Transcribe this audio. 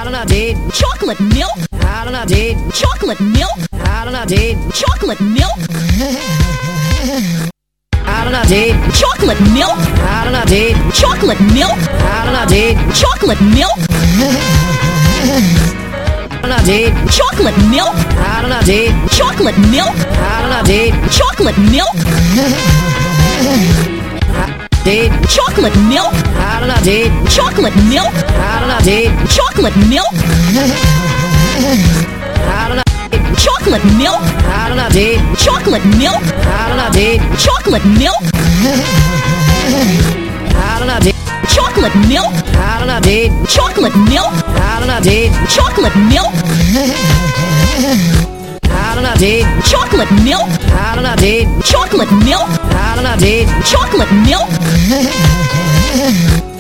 did chocolate milk. I don't know, did chocolate milk. I don't know, did chocolate milk. I don't know, did chocolate milk. I don't know, did chocolate milk. I don't know, did chocolate milk. I don't know, did chocolate milk. I don't know, did chocolate milk. I don't know, did chocolate milk. Did chocolate milk. I don't know, did chocolate milk. I don't know, did chocolate milk. I don't know, did chocolate milk. I don't know, did chocolate milk. I don't know, did chocolate milk. I don't know, did chocolate milk. I don't know, did chocolate milk. I don't know, did chocolate milk. I don't know, did chocolate milk. I don't know, did chocolate milk. I don't know, did chocolate milk.